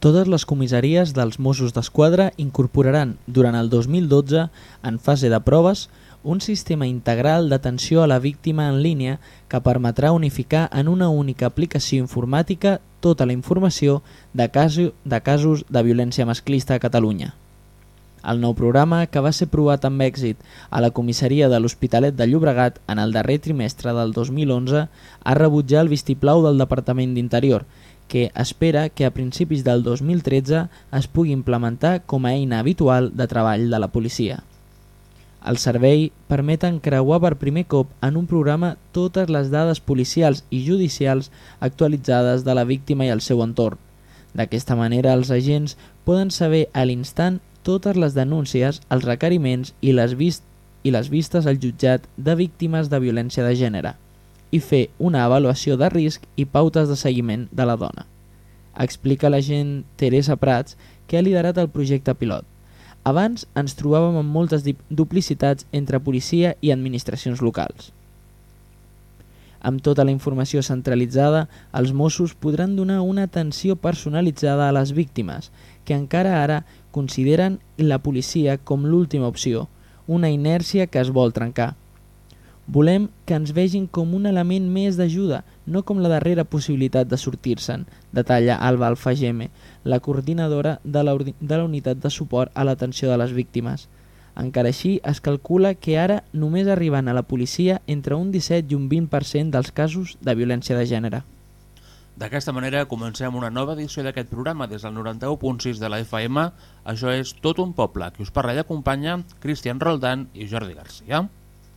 Totes les comissaries dels Mossos d'Esquadra incorporaran durant el 2012, en fase de proves, un sistema integral d'atenció a la víctima en línia que permetrà unificar en una única aplicació informàtica tota la informació de casos de violència masclista a Catalunya. El nou programa, que va ser provat amb èxit a la comissaria de l'Hospitalet de Llobregat en el darrer trimestre del 2011, ha rebut ja el vistiplau del Departament d'Interior, que espera que a principis del 2013 es pugui implementar com a eina habitual de treball de la policia. El servei permet encreuar per primer cop en un programa totes les dades policials i judicials actualitzades de la víctima i el seu entorn. D'aquesta manera, els agents poden saber a l'instant totes les denúncies, els requeriments i les vistes al jutjat de víctimes de violència de gènere i fer una avaluació de risc i pautes de seguiment de la dona. Explica l'agent Teresa Prats, que ha liderat el projecte pilot. Abans ens trobàvem amb moltes duplicitats entre policia i administracions locals. Amb tota la informació centralitzada, els Mossos podran donar una atenció personalitzada a les víctimes, que encara ara consideren la policia com l'última opció, una inèrcia que es vol trencar. Volem que ens vegin com un element més d'ajuda, no com la darrera possibilitat de sortir-se'n, detalla Alba Alfageme, la coordinadora de la unitat de suport a l'atenció de les víctimes. Encara així, es calcula que ara només arriben a la policia entre un 17 i un 20% dels casos de violència de gènere. D'aquesta manera comencem una nova edició d'aquest programa des del 91.6 de la FM. Això és Tot un poble, que us parla i acompanya Cristian Roldán i Jordi Garcia.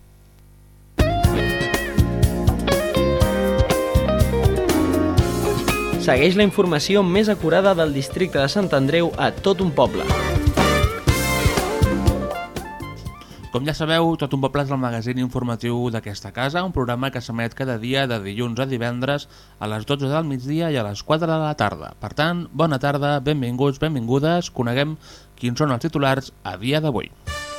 Segueix la informació més acurada del districte de Sant Andreu a Tot un poble. Com ja sabeu, Tot un poble és el magazín informatiu d'aquesta casa, un programa que s'emet cada dia de dilluns a divendres a les 12 del migdia i a les 4 de la tarda. Per tant, bona tarda, benvinguts, benvingudes, coneguem quins són els titulars a dia d'avui.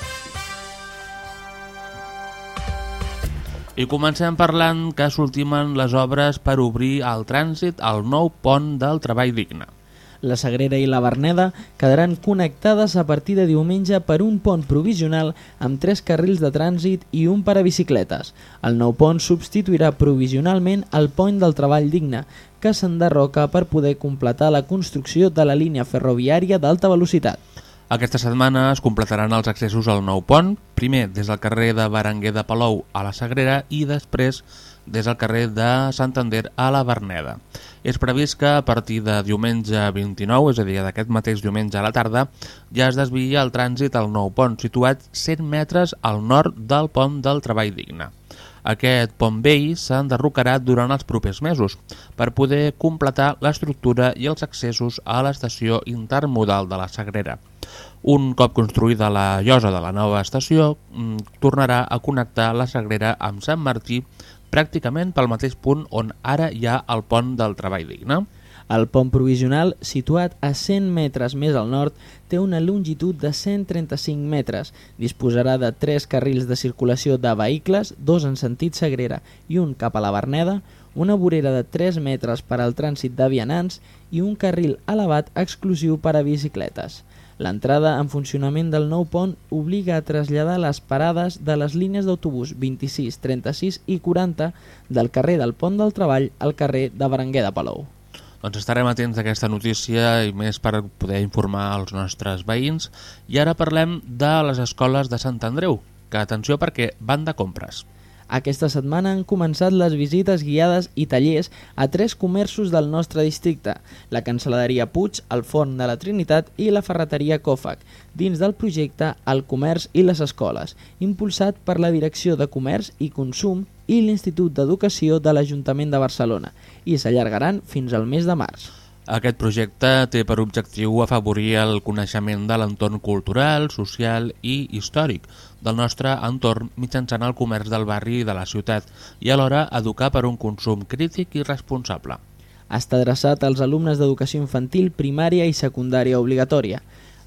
I comencem parlant que s'ultimen les obres per obrir al trànsit al nou pont del Treball Digne. La Sagrera i la Verneda quedaran connectades a partir de diumenge per un pont provisional amb 3 carrils de trànsit i un per a bicicletes. El nou pont substituirà provisionalment el pont del Treball Digne, que s'enderroca per poder completar la construcció de la línia ferroviària d'alta velocitat. Aquesta setmana es completaran els accessos al nou pont, primer des del carrer de Berenguer de Palou a la Sagrera i després des del carrer de Santander a la Verneda. És previst que a partir de diumenge 29, és a dir, d'aquest mateix diumenge a la tarda, ja es desvia el trànsit al nou pont, situat 100 metres al nord del pont del Treball Digne. Aquest pont vell s'enderrocarà durant els propers mesos per poder completar l'estructura i els accessos a l'estació intermodal de la Sagrera. Un cop construïda la llosa de la nova estació, tornarà a connectar la Sagrera amb Sant Martí pràcticament pel mateix punt on ara hi ha el pont del Treball Digne. El pont provisional, situat a 100 metres més al nord, té una longitud de 135 metres. Disposarà de 3 carrils de circulació de vehicles, 2 en sentit Sagrera i un cap a la Verneda, una vorera de 3 metres per al trànsit de vianants i un carril elevat exclusiu per a bicicletes. L'entrada en funcionament del nou pont obliga a traslladar les parades de les línies d'autobús 26, 36 i 40 del carrer del Pont del Treball al carrer de Berenguer de Palou. Doncs estarem atents a aquesta notícia i més per poder informar els nostres veïns. I ara parlem de les escoles de Sant Andreu, que atenció perquè van de compres. Aquesta setmana han començat les visites guiades i tallers a 3 comerços del nostre districte, la Cancel·leria Puig, el Forn de la Trinitat i la Ferreteria Còfac, dins del projecte El Comerç i les Escoles, impulsat per la Direcció de Comerç i Consum i l'Institut d'Educació de l'Ajuntament de Barcelona, i s'allargaran fins al mes de març. Aquest projecte té per objectiu afavorir el coneixement de l'entorn cultural, social i històric del nostre entorn mitjançant el comerç del barri i de la ciutat i alhora educar per un consum crític i responsable. Està adreçat als alumnes d'educació infantil, primària i secundària obligatòria.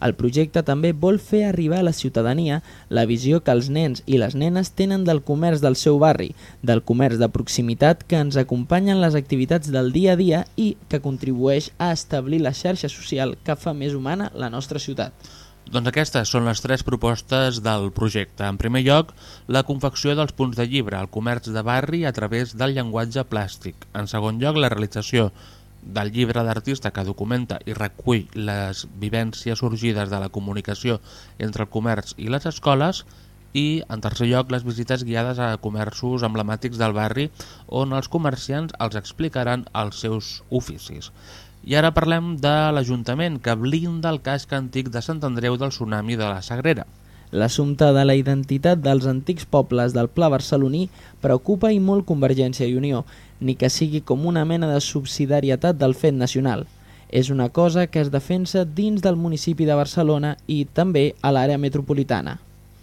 El projecte també vol fer arribar a la ciutadania la visió que els nens i les nenes tenen del comerç del seu barri, del comerç de proximitat que ens acompanya en les activitats del dia a dia i que contribueix a establir la xarxa social que fa més humana la nostra ciutat. Doncs aquestes són les 3 propostes del projecte. En primer lloc, la confecció dels punts de llibre, el comerç de barri a través del llenguatge plàstic. En segon lloc, la realització del llibre d'artista que documenta i recull les vivències sorgides de la comunicació entre el comerç i les escoles. I, en tercer lloc, les visites guiades a comerços emblemàtics del barri on els comerciants els explicaran els seus oficis. I ara parlem de l'Ajuntament, que blinda el casc antic de Sant Andreu del tsunami de la Sagrera. L'assumpte de la identitat dels antics pobles del Pla barceloní preocupa i molt Convergència i Unió, ni que sigui com una mena de subsidiarietat del fet nacional. És una cosa que es defensa dins del municipi de Barcelona i també a l'àrea metropolitana.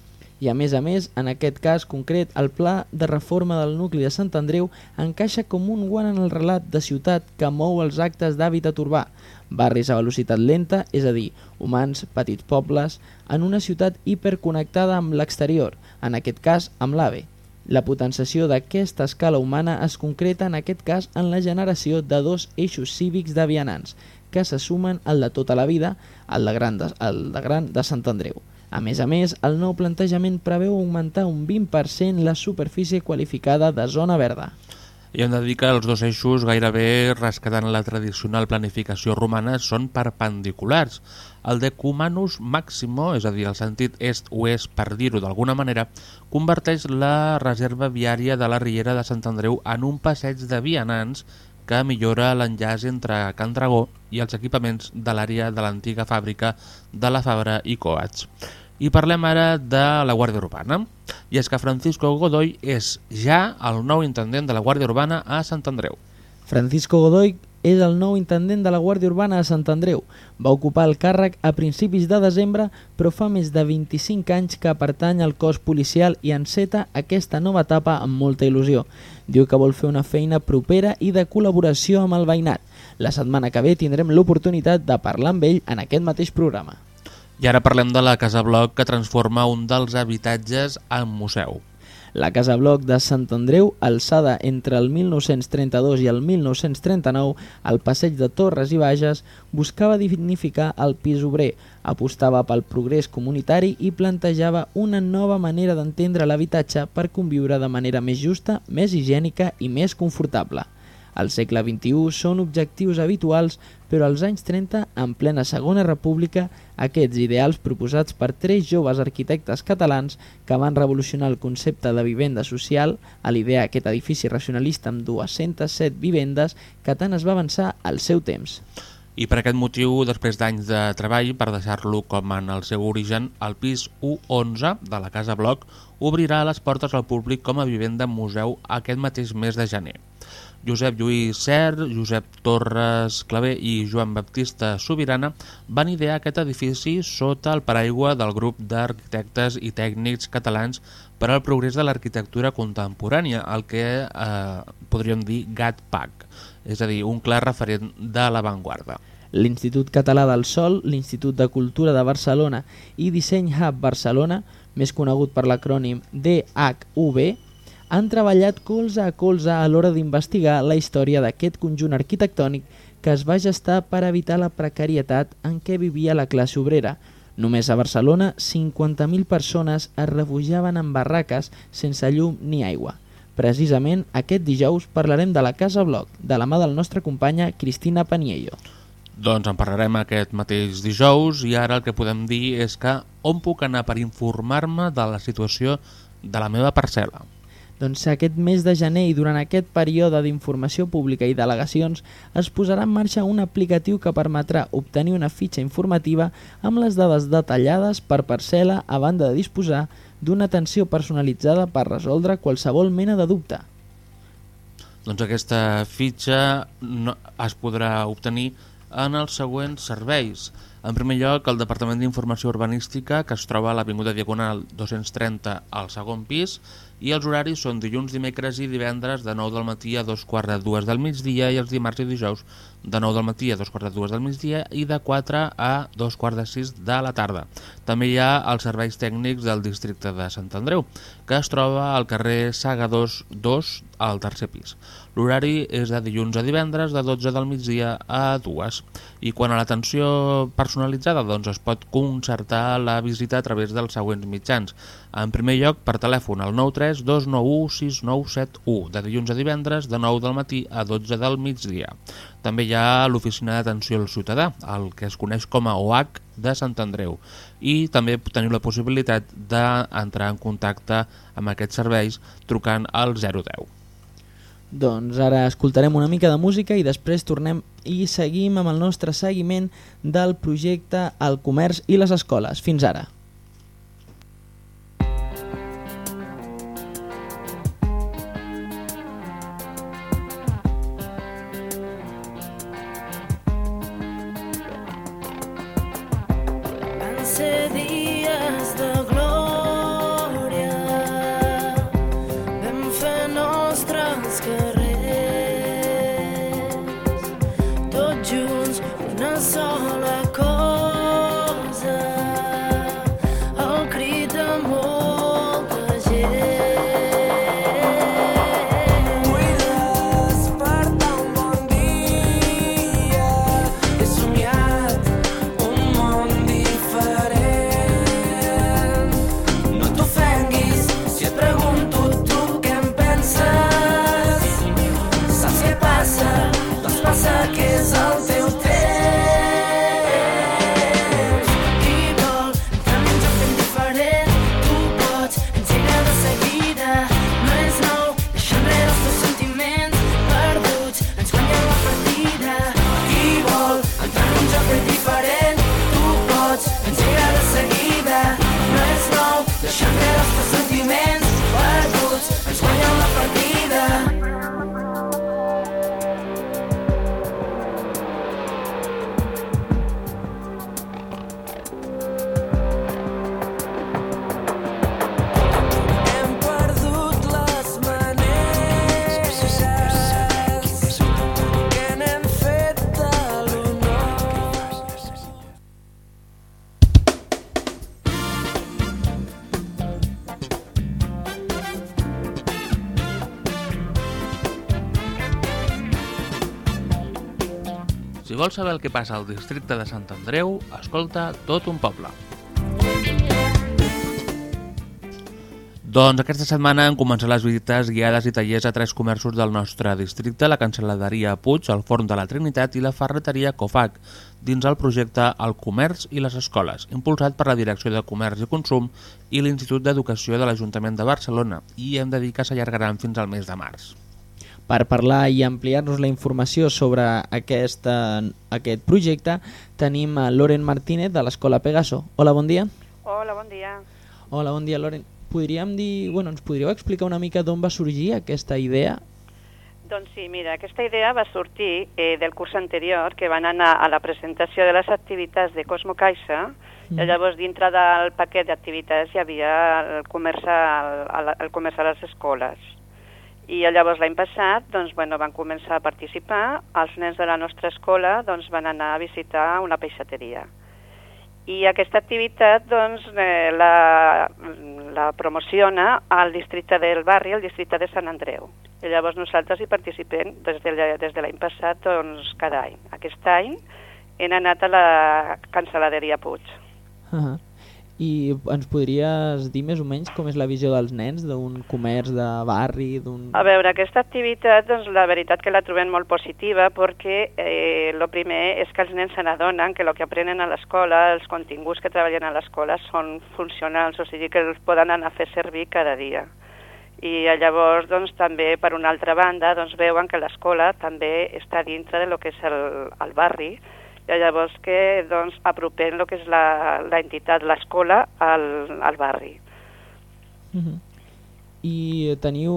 I a més, en aquest cas concret, el pla de reforma del nucli de Sant Andreu encaixa com un guant en el relat de ciutat que mou els actes d'hàbitat urbà, barris a velocitat lenta, és a dir, humans, petits pobles, en una ciutat hiperconnectada amb l'exterior, en aquest cas amb l'AVE. La potenciació d'aquesta escala humana es concreta en aquest cas en la generació de 2 eixos cívics de vianants, que se sumen al de tota la vida, al de Gran de Sant Andreu. A més, el nou plantejament preveu augmentar un 20% la superfície qualificada de zona verda. I hem de dir que els 2 eixos, gairebé rescatant la tradicional planificació romana, són perpendiculars. El decumanus maximo, és a dir, el sentit est-oest per dir-ho d'alguna manera, converteix la reserva viària de la Riera de Sant Andreu en un passeig de vianants que millora l'enllaç entre Can Dragó i els equipaments de l'àrea de l'antiga fàbrica de la Fabra i Coats. I parlem ara de la Guàrdia Urbana. I és que Francisco Godoy és ja el nou intendent de la Guàrdia Urbana a Sant Andreu. Francisco Godoy és el nou intendent de la Guàrdia Urbana a Sant Andreu. Va ocupar el càrrec a principis de desembre, però fa més de 25 anys que pertany al cos policial i enceta aquesta nova etapa amb molta il·lusió. Diu que vol fer una feina propera i de col·laboració amb el veïnat. La setmana que ve tindrem l'oportunitat de parlar amb ell en aquest mateix programa. I ara parlem de la Casa Bloc, que transforma un dels habitatges en museu. La Casa Bloc de Sant Andreu, alçada entre el 1932 i el 1939 al passeig de Torres i Bages, buscava dignificar el pis obrer, apostava pel progrés comunitari i plantejava una nova manera d'entendre l'habitatge per conviure de manera més justa, més higiènica i més confortable. Al segle XXI són objectius habituals, però als anys 30, en plena Segona República, aquests ideals proposats per 3 joves arquitectes catalans que van revolucionar el concepte de vivenda social a l'idear aquest edifici racionalista amb 207 vivendes que tant es va avançar al seu temps. I per aquest motiu, després d'anys de treball per deixar-lo com en el seu origen, el pis U11 de la Casa Bloc obrirà les portes al públic com a vivenda museu aquest mateix mes de gener. Josep Lluís Ser, Josep Torres Clavé i Joan Baptista Sobirana van idear aquest edifici sota el paraigua del grup d'arquitectes i tècnics catalans per al progrés de l'arquitectura contemporània, el que podríem dir GATPAC, és a dir, un clar referent de l'avantguarda. L'Institut Català del Sòl, l'Institut de Cultura de Barcelona i Disseny Hub Barcelona, més conegut per l'acrònim DHUB, han treballat colze a colze a l'hora d'investigar la història d'aquest conjunt arquitectònic que es va gestar per evitar la precarietat en què vivia la classe obrera. Només a Barcelona, 50.000 persones es refugiaven en barraques sense llum ni aigua. Precisament aquest dijous parlarem de la Casa Bloc, de la mà del nostre companya Cristina Paniello. Doncs en parlarem aquest mateix dijous i ara el que podem dir és que on puc anar per informar-me de la situació de la meva parcel·la? Doncs aquest mes de gener i durant aquest període d'informació pública i delegacions es posarà en marxa un aplicatiu que permetrà obtenir una fitxa informativa amb les dades detallades per parcel·la a banda de disposar d'una atenció personalitzada per resoldre qualsevol mena de dubte. Doncs aquesta fitxa es podrà obtenir en els següents serveis. En primer lloc, el Departament d'Informació Urbanística, que es troba a l'Avinguda Diagonal 230 al segon pis, i els horaris són dilluns, dimecres i divendres de 9 del matí a 2:45 del migdia i els dimarts i dijous de 9 del matí a 2:45 del migdia i de 4 a 2:45 de la tarda. També hi ha els serveis tècnics del districte de Sant Andreu, que es troba al carrer Segadors 2 al tercer pis. L'horari és de dilluns a divendres de 12 del migdia a 2. I quant a l'atenció personalitzada, doncs es pot concertar la visita a través dels següents mitjans. En primer lloc, per telèfon al 93 291 6971, de dilluns a divendres de 9 del matí a 12 del migdia. També hi ha l'Oficina d'Atenció al Ciutadà, el que es coneix com a OH de Sant Andreu, i també teniu la possibilitat d'entrar en contacte amb aquests serveis trucant al 010. Doncs ara escoltarem una mica de música i després tornem i seguim amb el nostre seguiment del projecte El Comerç i les Escoles. Fins ara. Van ser dies de glòria, vam fer nostres carrers, tots junts una sola cosa, el crit de molta gent. Vull despertar un bon dia, he somiat un món diferent. No t'ofenguis si et pregunto tu què en penses. Saps què passa? Doncs passa que és el teu temps. Qui vol entrar en un joc ben diferent? Tu pots engegar de seguida. No és nou, deixa enrere els teus sentiments perduts, ens guanyen la partida. Qui vol entrar en un joc ben diferent? Tu pots engegar de seguida. No és nou, deixa enrere els teus sentiments perduts, ens guanyen la partida. Hem perdut les maneres que n'hem fet de l'honor. Si vols saber el que passa al districte de Sant Andreu, escolta Tot un poble. Doncs aquesta setmana han començat les visites guiades i tallers a 3 comerços del nostre districte, la Cancel·laderia Puig, el Forn de la Trinitat i la ferreteria Cofac, dins el projecte El Comerç i les Escoles, impulsat per la Direcció de Comerç i Consum i l'Institut d'Educació de l'Ajuntament de Barcelona, i hem de dir que s'allargaran fins al mes de març. Per parlar i ampliar-nos la informació sobre aquest projecte tenim a Loren Martínez de l'Escola Pegaso. Hola, bon dia. Hola, bon dia. Hola, bon dia, Loren. Ens podríeu explicar una mica d'on va sorgir aquesta idea? Doncs sí, mira, aquesta idea va sortir del curs anterior, que van anar a la presentació de les activitats de Cosmo Caixa, i llavors dintre del paquet d'activitats hi havia el comerç a les escoles. I llavors l'any passat van començar a participar, els nens de la nostra escola van anar a visitar una peixateria. I aquesta activitat la promociona al districte del barri, el districte de Sant Andreu. I llavors nosaltres hi participem des de l'any passat cada any. Aquest any hem anat a la Cancel·laderia Puig. I ens podries dir més o menys com és la visió dels nens d'un comerç de barri? A veure, aquesta activitat, la veritat que la trobem molt positiva perquè el primer és que els nens se n'adonen que el que aprenen a l'escola, els continguts que treballen a l'escola són funcionals, o sigui que els poden anar a fer servir cada dia. I llavors també, per una altra banda, veuen que l'escola també està dintre del que és el barri, i llavors que apropem el que és l'entitat, l'escola, al barri. I teniu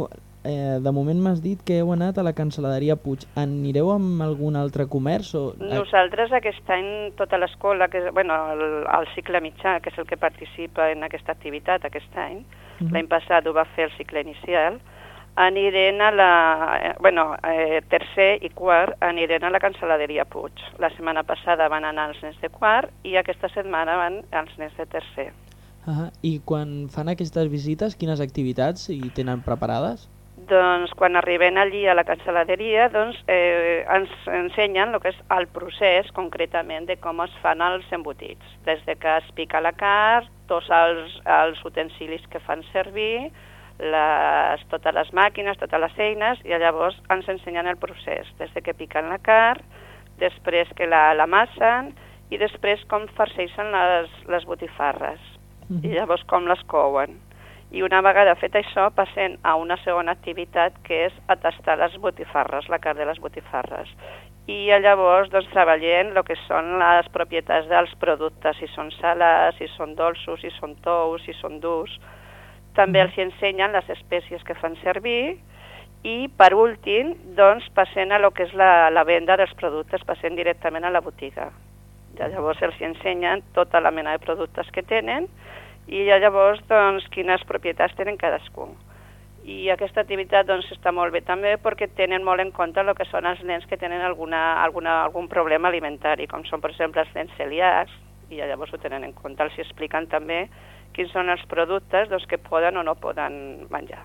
de moment m'has dit que heu anat a la Cansaladeria Puig. Anireu amb algun altre comerç? O... Nosaltres aquest any tota l'escola, el cicle mitjà, que és el que participa en aquesta activitat aquest any, l'any passat ho va fer el cicle inicial, anirem a tercer i quart anirem a la Cansaladeria Puig. La setmana passada van anar els nens de quart i aquesta setmana van els nens de tercer. I quan fan aquestes visites, quines activitats hi tenen preparades? Doncs quan arribem allí a la Cansaladeria ens ensenyen el que és el procés concretament de com es fan els embotits, des de que es pica la carn, tots els utensilis que fan servir, totes les màquines, totes les eines, i llavors ens ensenyen el procés, des de que piquen la carn, després que l'amassen i després com farceixen les botifarres i llavors com les couen. I una vegada fet això passem a una segona activitat que és a tastar les botifarres, la carn de les botifarres. I llavors treballem el que són les propietats dels productes, si són salats, si són dolços, si són tous, si són durs. També els ensenyen les espècies que fan servir i, per últim, passem a lo que és la venda dels productes, passem directament a la botiga. Llavors els ensenyen tota la mena de productes que tenen i llavors quines propietats tenen cadascun. I aquesta activitat està molt bé també perquè tenen molt en compte el que són els nens que tenen algun problema alimentari, com són, per exemple, els nens celíacs, i llavors ho tenen en compte. Els expliquen també quins són els productes que poden o no poden menjar.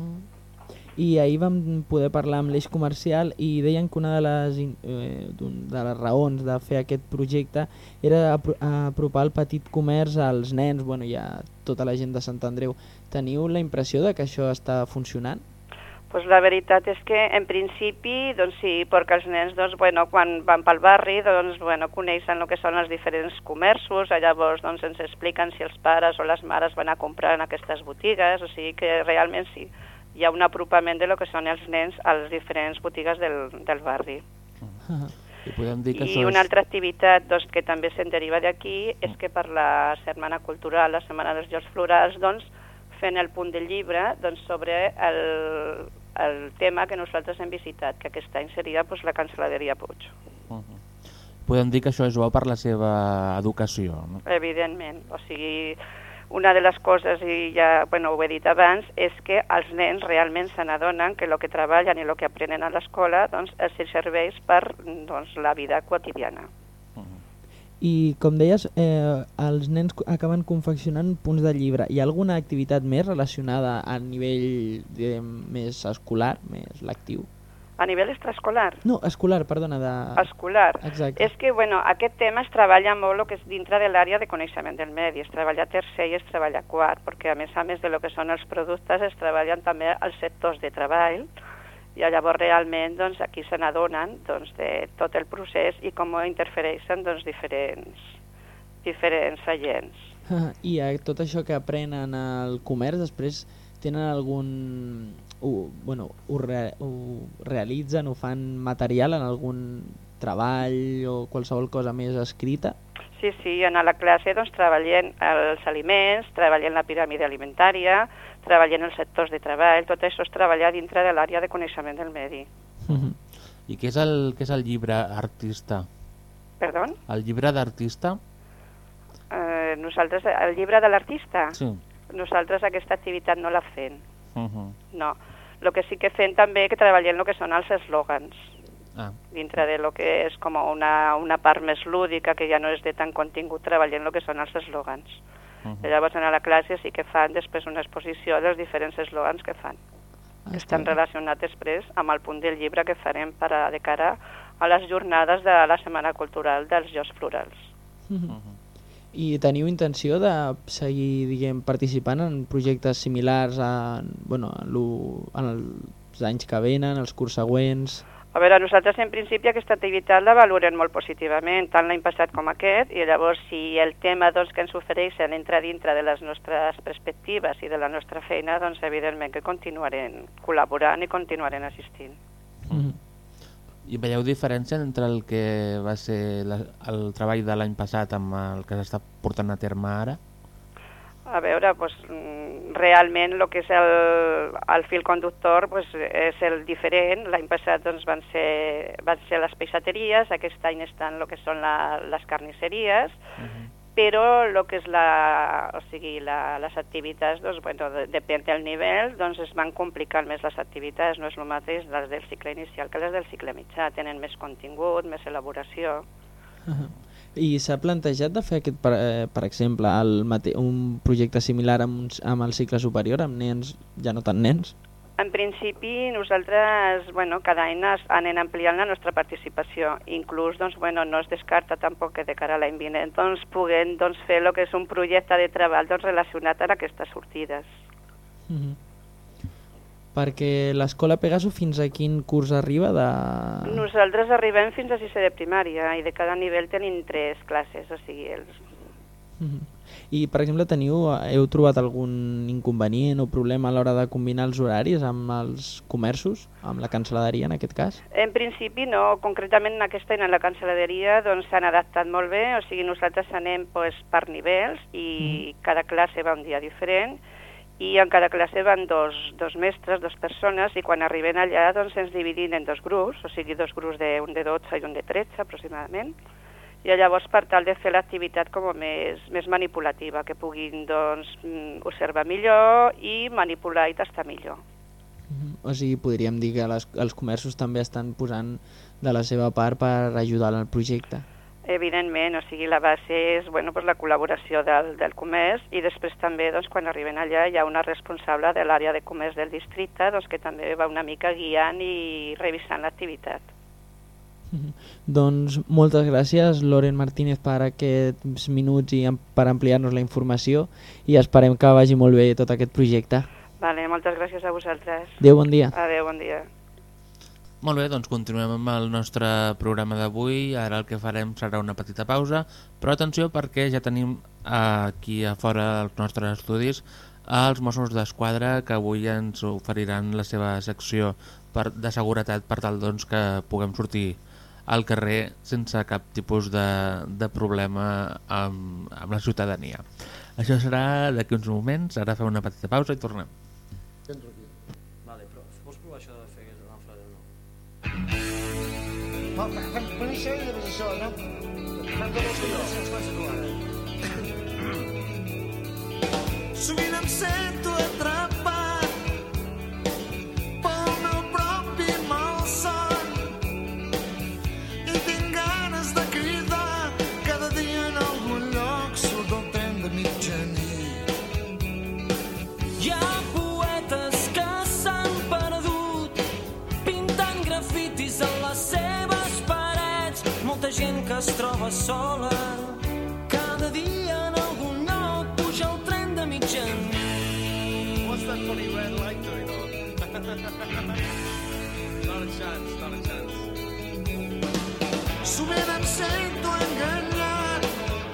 I ahir vam poder parlar amb l'eix comercial i deien que una de les raons de fer aquest projecte era apropar el petit comerç als nens i a tota la gent de Sant Andreu. Teniu la impressió de que això està funcionant? Pues la veritat és que en principi sí, perquè els nens quan van pel barri coneixen el que són els diferents comerços, llavors ens expliquen si els pares o les mares van a comprar en aquestes botigues, o sigui que realment sí, hi ha un apropament de lo que són els nens a les diferents botigues del barri. I podem dir que I una altra activitat que també se'n deriva d'aquí és que per la Setmana Cultural, la Setmana dels Jocs Florals, fent el punt del llibre sobre el tema que nosaltres hem visitat, que aquest any seria la Cansaladeria Puig. Podem dir que això és bo per la seva educació, no? Evidentment, o sigui, una de les coses, i ja ho he dit abans, és que els nens realment se n'adonen que el que treballen i el que aprenen a l'escola els serveix per la vida quotidiana. I com deies, els nens acaben confeccionant punts de llibre. Hi ha alguna activitat més relacionada a nivell més escolar, més lectiu? A nivell extraescolar? No, escolar, perdona. Escolar. Exacte. És que aquest tema es treballa molt que és dintre de l'àrea de coneixement del medi. Es treballa tercer i es treballa quart, perquè a més de lo que són els productes es treballen també els sectors de treball, i llavors realment aquí se n'adonen de tot el procés i com interfereixen diferents agents. I tot això que aprenen al comerç després tenen algun... ho realitzen, ho fan material en algun treball o qualsevol cosa més escrita? Sí, en la classe treballem els aliments, treballem la piràmide alimentària, treballem els sectors de treball, tot això es treballa dintre de l'àrea de coneixement del medi. I què és el llibre artista? Perdó? El llibre d'artista? Nosaltres, el llibre de l'artista? Sí. Nosaltres aquesta activitat no la fem. No. El que sí que fem també que treballem el que són els eslògans. Dintre de lo que és com una part més lúdica, que ja no és de tant contingut, treballem el que són els eslògans. Llavors a la classe sí que fan després una exposició dels diferents eslògans que fan. Estan relacionats després amb el punt del llibre que farem de cara a les jornades de la Setmana Cultural dels Jocs Florals. I teniu intenció de seguir participant en projectes similars en els anys que venen, els curs següents? A veure, nosaltres en principi aquesta activitat la valorem molt positivament, tant l'any passat com aquest, i llavors si el tema que ens ofereixen entra dintre de les nostres perspectives i de la nostra feina, evidentment que continuarem col·laborant i continuarem assistint. I veieu diferència entre el que va ser el treball de l'any passat amb el que s'està portant a terme ara? A veure, doncs, realment el que és el fil conductor és el diferent. L'any passat doncs, van ser les peixateries, aquest any estan el que són les carnisseries, però el que és les activitats, doncs, bueno, depèn del nivell, doncs es van complicant més les activitats, no és el mateix les del cicle inicial que les del cicle mitjà, tenen més contingut, més elaboració. I s'ha plantejat de fer per exemple, un projecte similar amb el cicle superior, amb nens, ja no tant nens? En principi, nosaltres, cada any anem ampliant la nostra participació. Inclús, no es descarta tampoc que de cara a l'any vinent puguem fer el que és un projecte de treball relacionat amb aquestes sortides. Perquè l'escola Pegaso fins a quin curs arriba? Nosaltres arribem fins a 6è de primària i de cada nivell tenim 3 classes, o sigui... I, per exemple, heu trobat algun inconvenient o problema a l'hora de combinar els horaris amb els comerços, amb la cancel·laderia en aquest cas? En principi no, concretament en aquest any a la cancel·laderia s'han adaptat molt bé, o sigui, nosaltres anem per nivells i cada classe va un dia diferent i en cada classe van dos mestres, 2 persones, i quan arriben allà ens dividim en 2 grups, o sigui, 2 grups un de 12 i un de 13 aproximadament. I llavors per tal de fer l'activitat com més manipulativa, que puguin observar millor i manipular i tastar millor. O sigui, podríem dir que els comerços també estan posant de la seva part per ajudar al projecte. Evidentment, o sigui, la base és la col·laboració del comerç i després també quan arriben allà hi ha una responsable de l'àrea de comerç del districte que també va una mica guiant i revisant l'activitat. Doncs moltes gràcies, Loren Martínez, per aquests minuts i per ampliar-nos la informació i esperem que vagi molt bé tot aquest projecte. Vale, moltes gràcies a vosaltres. Adéu, bon dia. Adéu, bon dia. Molt bé, doncs continuem amb el nostre programa d'avui. Ara el que farem serà una petita pausa, però atenció perquè ja tenim aquí a fora dels nostres estudis els Mossos d'Esquadra que avui ens oferiran la seva secció de seguretat per tal que puguem sortir al carrer sense cap tipus de problema amb la ciutadania. Això serà d'aquí uns moments, ara fem una petita pausa i tornem. Vale, però vols provar això de fer una frase o no? Per això és això, no? Sovint em sento atrapat pel meu propi malson i tinc ganes de cridar cada dia en algun lloc surt el tren de mitjanit. Hi ha poetes que s'han perdut pintant grafitis a les seves parets, molta gent que es troba sola cada dia en algun lloc puja el tren de mitjanit. What's that funny red light doing on? Not a chance, not a chance. Sovint em sento enganyat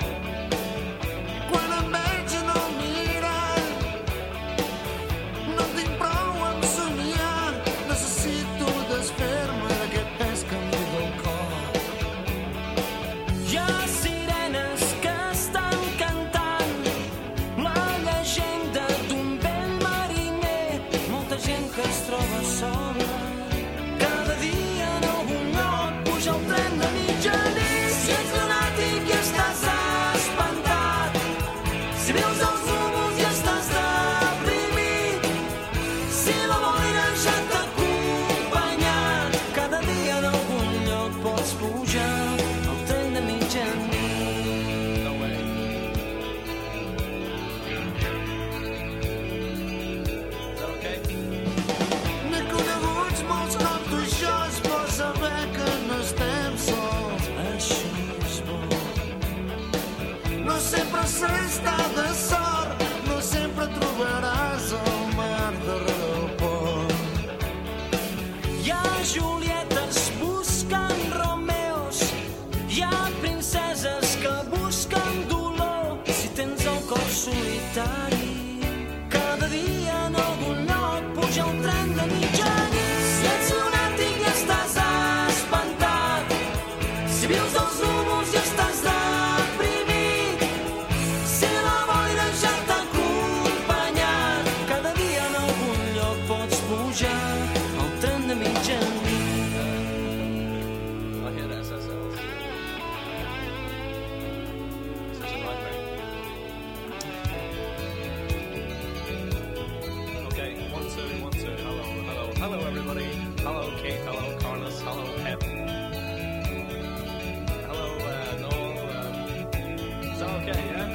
quan em veig en el mirall. No en tinc prou amb somiar, necessito desfer-me d'aquest pes que em diu el cor. Hi ha sirenes que estan cantant la llegenda d'un vell mariner, molta gent que es troba sola cada dia en algun lloc puja el tren de mitjanit. Si ets lunàtic i estàs espantat, si veus els núvols i estàs deprimit, si la boira ja t'ha acompanyat, cada dia en algun lloc pots pujar al tren de mitjanit. No way. Is that okay? N'he coneguts molts com tu, això és bo saber que no estem sols. Això és bo. No sempre s'està de sort, no sempre trobaràs el mar darrere del pont. Hi ha Julietes buscant Romeos, hi ha princeses que busquen dolor. Si tens el cor solitari, cada dia en algun lloc puja el tren de mitjanit. Si ets lunàtic i estàs espantat, si vius els núvols i estàs deprimit, si la boira okay, yeah?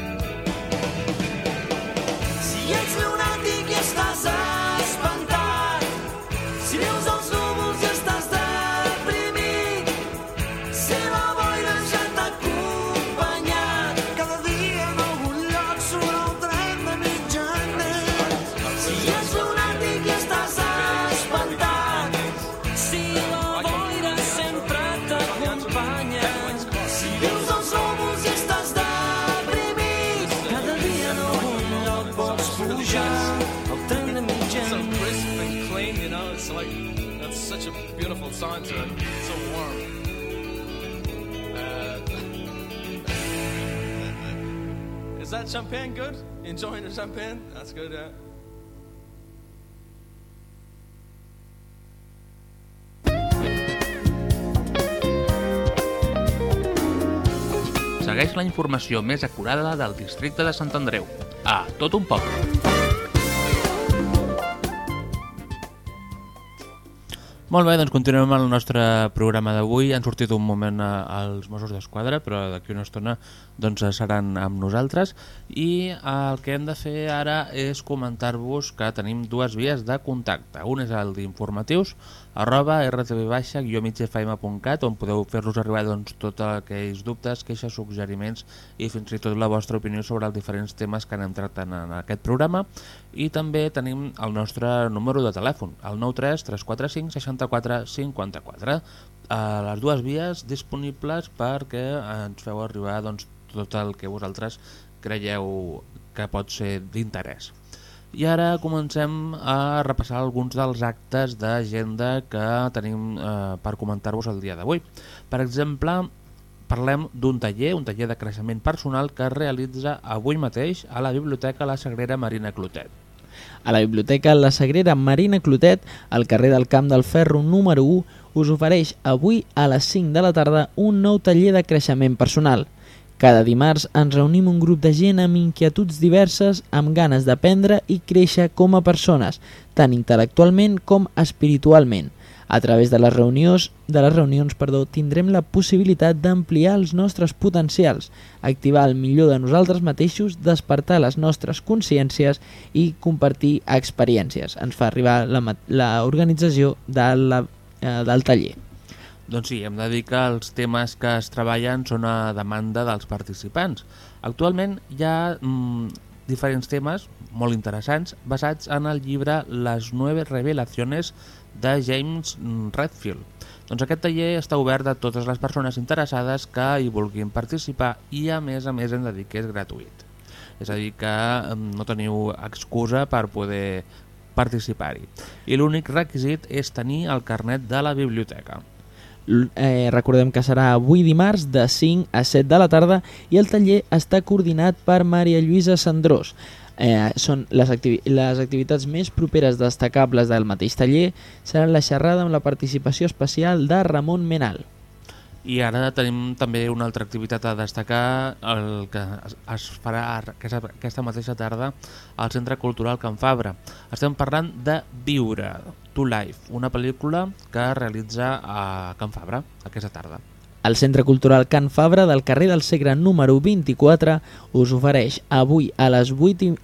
Si ets lunàtic i estàs espantat, si veus els núvols i estàs deprimit, si la boira ja t'ha acompanyat Cada dia en algun lloc surt el tren de mitjanit. si ets lunàtic i estàs espantat, si la boira sempre t'acompanya, si veus els núvols i estàs deprimit, cada dia en algun lloc pots pujar al tren de So mitjanit. crisp and clean, you know, it's like, that's such a beautiful sound to it. So warm. Is that champagne good? Enjoying the champagne? That's good, yeah. Segueix la informació més acurada del districte de Sant Andreu. A Tot un Poble. Molt bé, doncs continuem amb el nostre programa d'avui. Han sortit un moment als Mossos d'Esquadra, però d'aquí una estona doncs, seran amb nosaltres. I el que hem de fer ara és comentar-vos que tenim dues vies de contacte. Un és el d'informatius, @rtv-migfm.cat, on podeu fer-los arribar doncs, tots aquells dubtes, queixes, suggeriments i fins i tot la vostra opinió sobre els diferents temes que anem tractant en aquest programa. I també tenim el nostre número de telèfon, el 93 345 64 54. Les dues vies disponibles perquè ens feu arribar doncs, tot el que vosaltres creieu que pot ser d'interès. I ara comencem a repassar alguns dels actes d'agenda que tenim per comentar-vos el dia d'avui. Per exemple, parlem d'un taller de creixement personal que es realitza avui mateix a la Biblioteca La Sagrera Marina Clotet. A la Biblioteca La Sagrera Marina Clotet, al carrer del Camp del Ferro número 1, us ofereix avui a les 5 de la tarda un nou taller de creixement personal. Cada dimarts ens reunim un grup de gent amb inquietuds diverses, amb ganes d'aprendre i créixer com a persones, tant intel·lectualment com espiritualment. A través de les reunions, tindrem la possibilitat d'ampliar els nostres potencials, activar el millor de nosaltres mateixos, despertar les nostres consciències i compartir experiències. Ens fa arribar l'organització del taller. Doncs sí, hem de dir que els temes que es treballen són a demanda dels participants. Actualment hi ha diferents temes molt interessants basats en el llibre Les 9 revelaciones de James Redfield. Doncs aquest taller està obert a totes les persones interessades que hi vulguin participar i a més hem de dir que és gratuït. És a dir que no teniu excusa per poder participar-hi. I l'únic requisit és tenir el carnet de la biblioteca. Recordem que serà avui dimarts de 5 a 7 de la tarda i el taller està coordinat per Maria Lluïsa Sandrós. Són les activitats més properes destacables del mateix taller seran la xerrada amb la participació especial de Ramon Menal. I ara tenim també una altra activitat a destacar, el que es farà aquesta mateixa tarda al Centre Cultural Can Fabra. Estem parlant de Viure, to Life, una pel·lícula que es realitza a Can Fabra aquesta tarda. El Centre Cultural Can Fabra del carrer del Segre número 24 us ofereix avui a les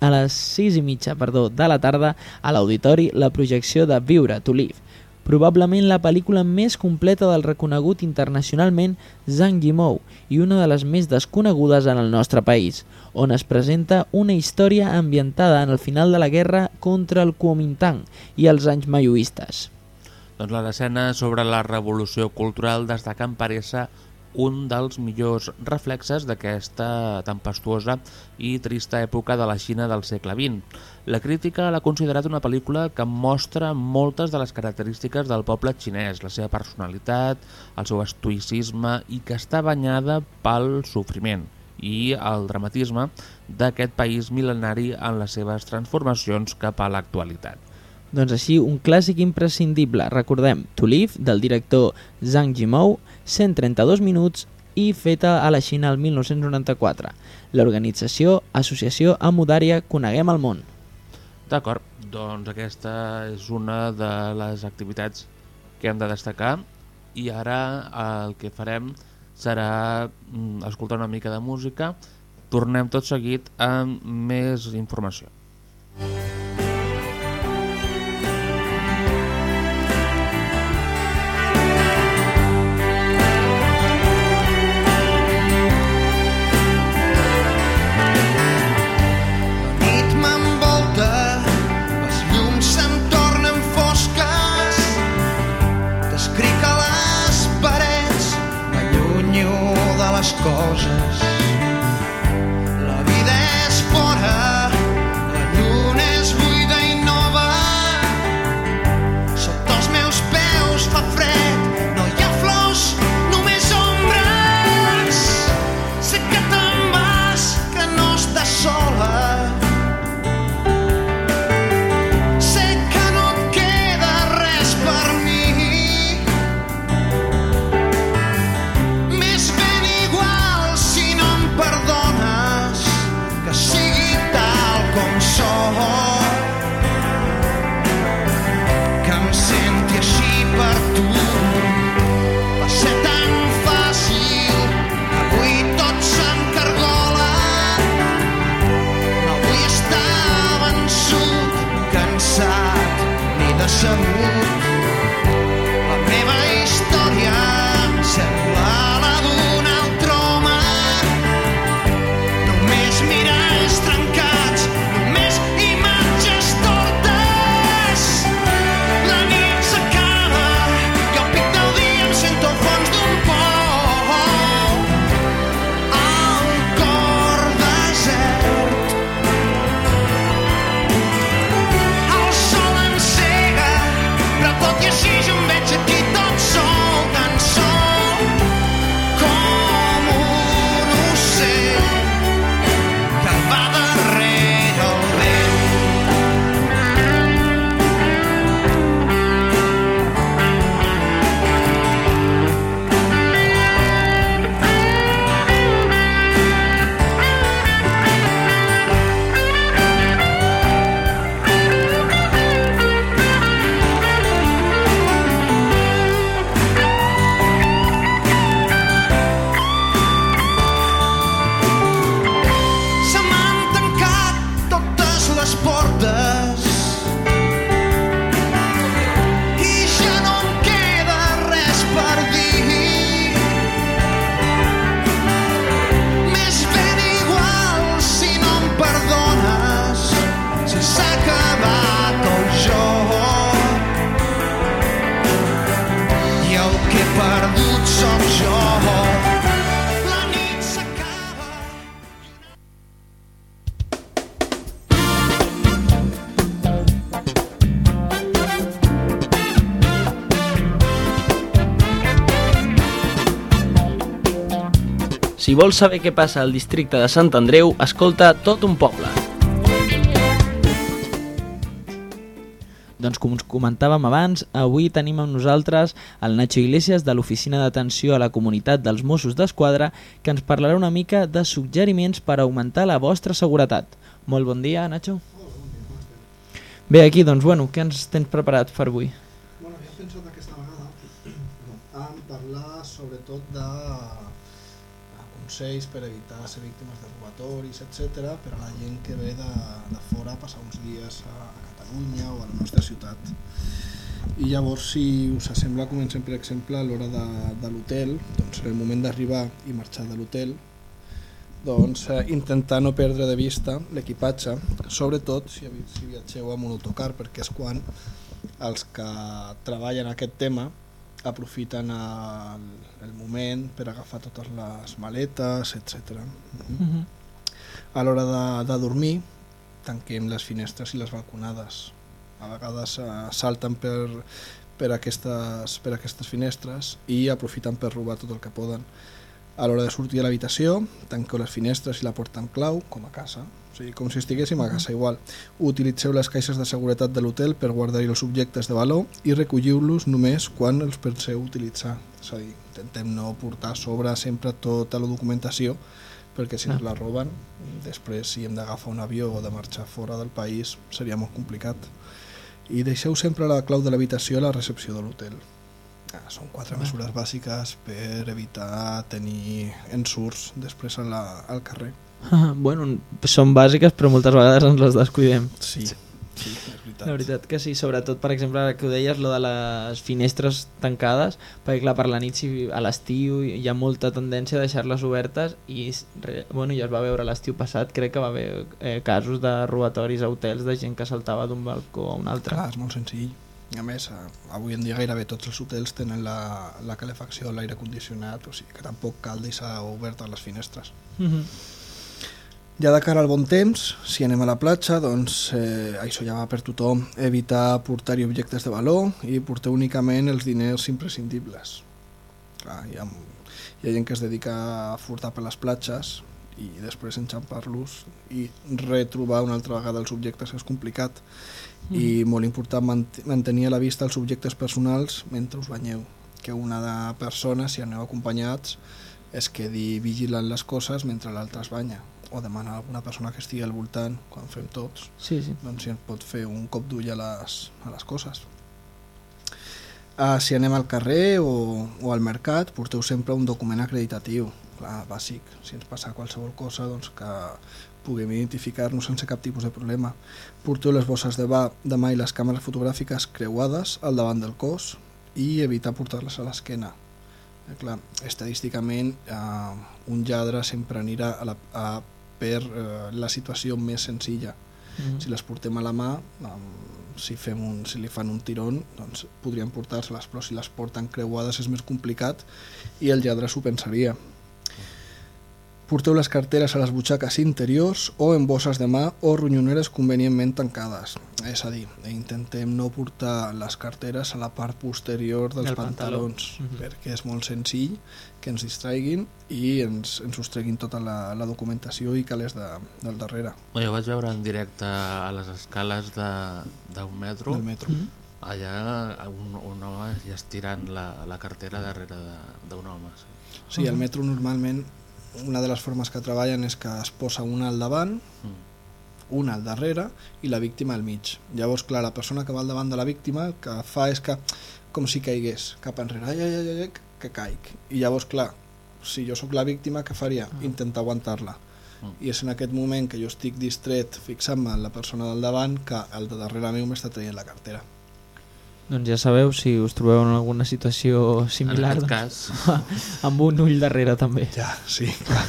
6:30 de la tarda a l'auditori la projecció de Viure, to Live, probablement la pel·lícula més completa del reconegut internacionalment Zhang Yimou i una de les més desconegudes en el nostre país, on es presenta una història ambientada en el final de la guerra contra el Kuomintang i els anys maoistes. Doncs l'escena sobre la revolució cultural destaca en paressa un dels millors reflexes d'aquesta tempestuosa i trista època de la Xina del segle XX. La crítica l'ha considerat una pel·lícula que mostra moltes de les característiques del poble xinès, la seva personalitat, el seu estoïcisme i que està banyada pel sofriment i el dramatisme d'aquest país mil·lenari en les seves transformacions cap a l'actualitat. Doncs així, un clàssic imprescindible, recordem, To Live, del director Zhang Yimou, 132 minuts i feta a la Xina el 1994. L'organització Associació Amudària Coneguem el Món. D'acord, doncs aquesta és una de les activitats que hem de destacar i ara el que farem serà escoltar una mica de música. Tornem tot seguit amb més informació. Les coses, la vida és fora, la lluna és buida i nova, sota els meus peus fa fred, no hi ha flors, només ombres, sé que te'n vas, que no estàs sola, sé que no et queda res per mi. Perdones que sigui tal com soc, que em senti així per tu. Va ser tan fàcil, avui tot s'encargola. No vull estar vençut, cansat ni decebut. La meva història em sembla la d'un altre home. Miralls trencats, només imatges tortes. La nit s'acaba i al pic del dia em sento al fons d'un pou, a un cor desert. El sol encega, però tot i així jo em veig aquí tot sol, tan sol com un ocell que va darrere el vent. Se m'han tancat totes les portes i ja no em queda res per dir. M'és ben igual si no em perdones, si s'ha acabat el joc i el que he perdut sóc jo. La nit s'acaba. Si vols saber què passa al districte de Sant Andreu, escolta Tot un poble. Doncs com us comentàvem abans, avui tenim amb nosaltres el Nacho Iglesias de l'Oficina d'Atenció a la Comunitat dels Mossos d'Esquadra, que ens parlarà una mica de suggeriments per augmentar la vostra seguretat. Molt bon dia, Nacho. Bé, aquí, doncs, què ens tens preparat per avui? Bueno, havia pensat aquesta vegada en parlar sobretot de consells per evitar ser víctimes de robatoris, etc., per a la gent que ve de fora a passar uns dies a Catalunya o a la nostra ciutat. I llavors, si us sembla, comencem, per exemple, a l'hora de l'hotel, doncs en el moment d'arribar i marxar de l'hotel, doncs intentar no perdre de vista l'equipatge, sobretot si viatgeu amb un autocar, perquè és quan els que treballen aquest tema aprofiten el moment per agafar totes les maletes, etc. A l'hora de dormir, tanquem les finestres i les balconades. A vegades salten per aquestes finestres i aprofiten per robar tot el que poden. A l'hora de sortir de l'habitació, tanqueu les finestres i la porta amb clau, com a casa, o sigui, com si estiguéssim a casa igual. Utilitzeu les caixes de seguretat de l'hotel per guardar-hi els objectes de valor i recolliu-los només quan els penseu utilitzar. És a dir, intentem no portar a sobre sempre tota la documentació, perquè si ens la roben, després si hem d'agafar un avió o de marxar fora del país seria molt complicat. I deixeu sempre la clau de l'habitació a la recepció de l'hotel. Són 4 mesures bàsiques per evitar tenir ensurts després al carrer. Bueno, són bàsiques però moltes vegades ens les descuidem. Sí, és veritat. La veritat que sí, sobretot per exemple ara que ho deies, lo de les finestres tancades, perquè clar, per la nit a l'estiu hi ha molta tendència a deixar-les obertes i bueno, ja es va veure l'estiu passat, crec que va haver casos de robatoris a hotels de gent que saltava d'un balcó a un altre. Clar, és molt senzill. A més, avui en dia gairebé tots els hotels tenen la calefacció, l'aire condicionat, o sigui que tampoc cal deixar obertes les finestres. Ja de cara al bon temps, si anem a la platja, doncs això ja va per tothom, evitar portar-hi objectes de valor i portar únicament els diners imprescindibles. Clar, hi ha gent que es dedica a furtar per les platges i després enxampar-los i retrobar una altra vegada els objectes és complicat i molt important mantenir a la vista els objectes personals mentre us banyeu, que una persona, si aneu acompanyats, es quedi vigilant les coses mentre l'altre es banya, o demanar a alguna persona que estigui al voltant quan fem tots, doncs si ens pot fer un cop d'ull a les coses. Si anem al carrer o al mercat, porteu sempre un document acreditatiu, clar, bàsic, si ens passa qualsevol cosa doncs que puguem identificar-nos sense cap tipus de problema. Porteu les bosses de mà i les càmeres fotogràfiques creuades al davant del cos i evitar portar-les a l'esquena. Clar, estadísticament un lladre sempre anirà per la situació més senzilla. Si les portem a la mà, si li fan un tirón, doncs podrien portar-se-les, però si les porten creuades és més complicat i el lladre s'ho pensaria. Porteu les carteres a les butxaques interiors o en bosses de mà o ronyoneres convenientment tancades. És a dir, intentem no portar les carteres a la part posterior dels pantalons, perquè és molt senzill que ens distraiguin i ens us treguin tota la documentació i calés del darrere. Jo vaig veure en directe a les escales d'un metro, allà un home ja estirant la cartera darrere d'un home. Sí, al metro normalment una de les formes que treballen és que es posa una al davant, una al darrere i la víctima al mig. Llavors, clar, la persona que va al davant de la víctima el que fa és que, com si caigués cap enrere, que caig. I llavors, clar, si jo sóc la víctima, què faria? Intentar aguantar-la. I és en aquest moment que jo estic distret fixant-me en la persona del davant que el de darrere meu m'està traient la cartera. Doncs ja sabeu, si us trobeu en alguna situació similar, en aquest cas, amb un ull darrere també. Ja, sí, clar.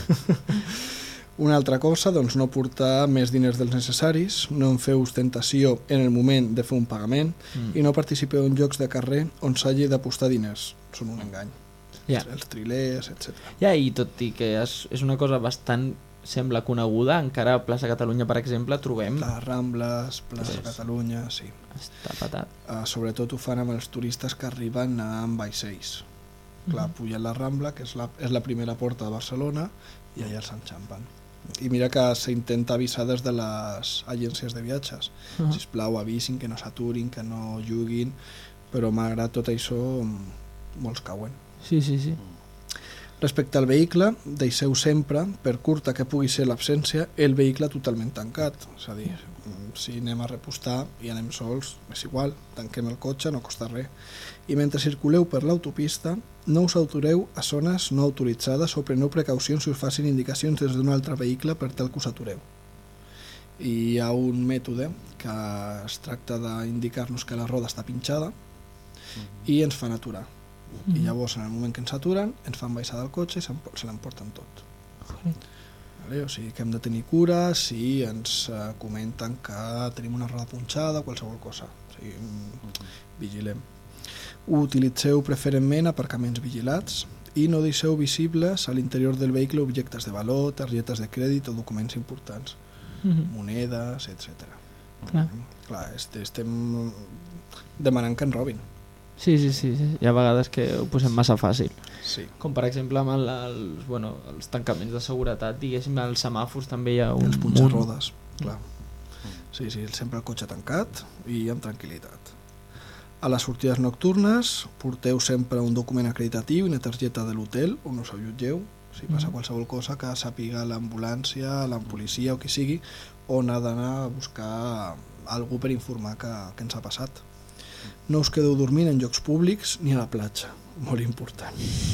Una altra cosa, doncs no portar més diners dels necessaris, no en feu ostentació en el moment de fer un pagament i no participeu en jocs de carrer on s'hagi d'apostar diners. Són un engany. Els trilers, etc. Ja, i tot i que és una cosa bastant, sembla coneguda, encara a Plaça Catalunya, per exemple, trobem... Les Rambles, Plaça Catalunya, sí. Està patat. Sobretot ho fan amb els turistes que arriben amb vaixells. Clar, pugen la Rambla, que és la primera porta de Barcelona, i allà els enxampen. I mira que s'intenta avisar des de les agències de viatges. Sisplau, avisin, que no s'aturin, que no juguin, però malgrat tot això, molts cauen. Sí, sí, sí. Respecte al vehicle, deixeu sempre, per curta que pugui ser l'absència, el vehicle totalment tancat. És a dir, si anem a repostar i anem sols, és igual, tanquem el cotxe, no costa res. I mentre circuleu per l'autopista, no us atureu a zones no autoritzades o preneu precaucions si us facin indicacions des d'un altre vehicle per tal que us atureu. I hi ha un mètode que es tracta d'indicar-nos que la roda està pinxada i ens fan aturar. I llavors en el moment que ens aturen ens fan baixar del cotxe i se l'emporten tot. O sigui que hem de tenir cura si ens comenten que tenim una roda punxada, qualsevol cosa. O sigui, vigilem. Utilitzeu preferentment aparcaments vigilats i no deixeu visibles a l'interior del vehicle objectes de valor, targetes de crèdit o documents importants, monedes, etc. Clar, estem demanant que en robin. Sí, hi ha vegades que ho posem massa fàcil. Sí. Com per exemple amb els tancaments de seguretat, diguéssim, als semàfors també hi ha un... Els punxarrodes, clar. Sí, sempre el cotxe tancat i amb tranquil·litat. A les sortides nocturnes porteu sempre un document acreditatiu i una targeta de l'hotel on us allotgeu, si passa qualsevol cosa que sàpiga l'ambulància, la policia o qui sigui, on ha d'anar a buscar algú per informar que ens ha passat. No us quedeu dormint en llocs públics ni a la platja, molt important.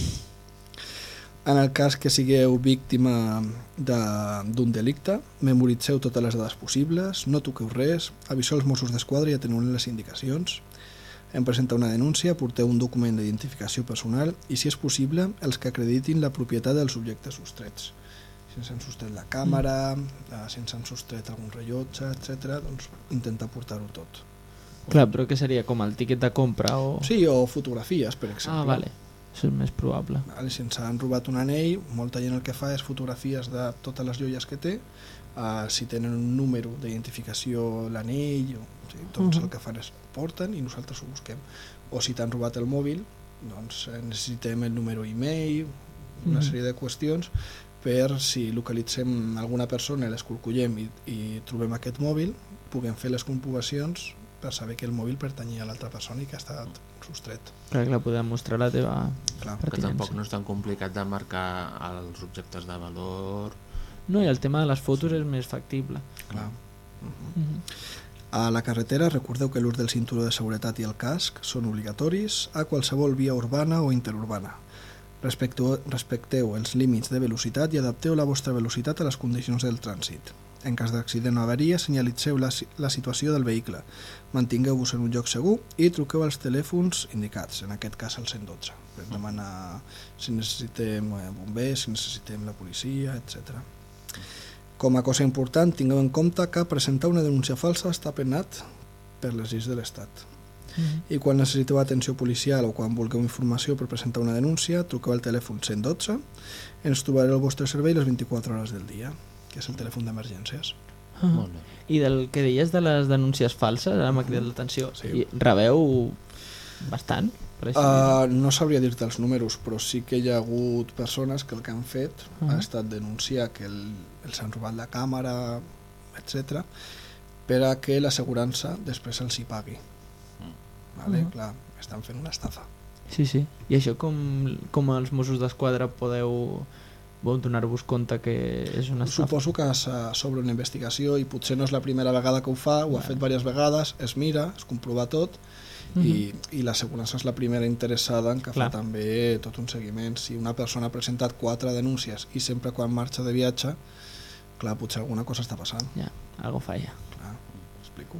En el cas que sigueu víctima d'un delicte, memoritzeu totes les dades possibles, no toqueu res, aviseu els Mossos d'Esquadra i atenueu les indicacions. En presentar una denúncia, porteu un document d'identificació personal i, si és possible, els que acreditin la propietat dels objectes sostrets. Si ens han sostret la càmera, si ens han sostret algun rellotge, etc., doncs intentar portar-ho tot. Clar, però què seria? Com el tiquet de compra o... Sí, o fotografies, per exemple. Ah, vale. Això és més probable. Vale, si ens han robat un anell, molta gent el que fa és fotografies de totes les joies que té, si tenen un número d'identificació l'anell, doncs el que fan és porten i nosaltres ho busquem. O si t'han robat el mòbil, doncs necessitem el número e-mail, una sèrie de qüestions, per si localitzem alguna persona, l'escorcollem i trobem aquest mòbil, puguem fer les comprovacions per saber que el mòbil pertanyia a l'altra persona i que ha estat sostret. Clar, podem mostrar la teva pertinença. Que tampoc no és tan complicat de marcar els objectes de valor. No, i el tema de les fotos és més factible. Clar. A la carretera recordeu que l'ús del cinturó de seguretat i el casc són obligatoris a qualsevol via urbana o interurbana. Respecteu els límits de velocitat i adapteu la vostra velocitat a les condicions del trànsit. En cas d'accident o avaria, senyalitzeu la situació del vehicle, mantingueu-vos en un lloc segur i truqueu als telèfons indicats, en aquest cas al 112, per demanar si necessitem bombers, si necessitem la policia, etc. Com a cosa important, tingueu en compte que presentar una denúncia falsa està penat per les lleis de l'Estat. I quan necessiteu atenció policial o quan vulgueu informació per presentar una denúncia, truqueu al telèfon 112, ens trobareu al vostre servei les 24 hores del dia, que és el telèfon d'emergències. Molt bé. I del que deies de les denúncies falses, ara m'ha cridat l'atenció, rebeu bastant? No sabria dir-te els números, però sí que hi ha hagut persones que el que han fet ha estat denunciar que els han robat la càmera, etc., per a que l'assegurança després els hi pagui. Vale? Clar, estan fent una estafa. Sí, sí. I això com els Mossos d'Esquadra podeu donar-vos compte que és una estafa? Suposo que s'obre una investigació i potser no és la primera vegada que ho fa, ho ha fet diverses vegades, es mira, es comprova tot i l'assegurança és la primera interessada en que fa també tot un seguiment. Si una persona ha presentat 4 denúncies i sempre quan marxa de viatge, clar, potser alguna cosa està passant. Ja, algo falla. Clar, explico.